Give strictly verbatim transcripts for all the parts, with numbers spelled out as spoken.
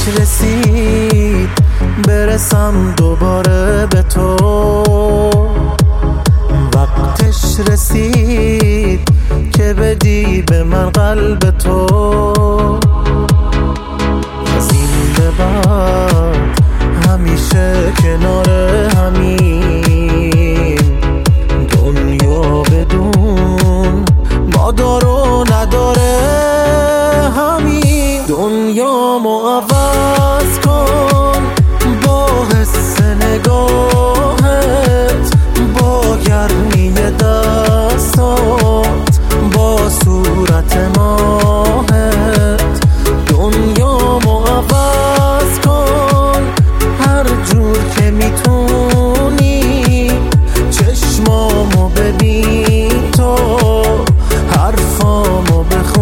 رسید برسم دوباره به تو، وقتش رسید که بدی به من قلب تو. از این به بعد همیشه کنار همین، دنیا بدون ما دار و نداره همین. دنیامو عوض کن با حس نگاهت، با گرمی دستات، با صورت ماهت. دنیامو عوض کن هر جور که میتونی، چشمامو ببین تو حرفامو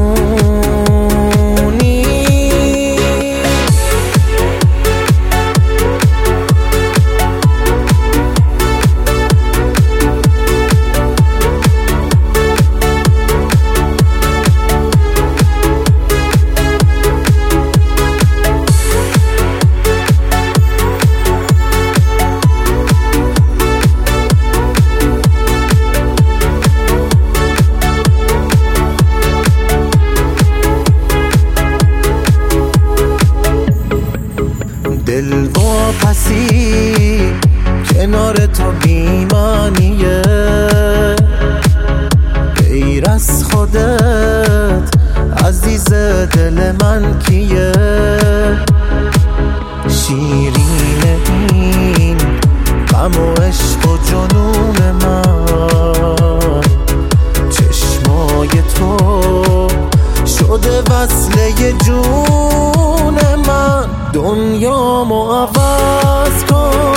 بخونی. دل واپسی کنار تو بیمانیه، غیر از خودت عزیز دل من کیه؟ شیرین این غم و عشق و جنون من، چشمای تو شده وصله جون من. دنیامو عوض کن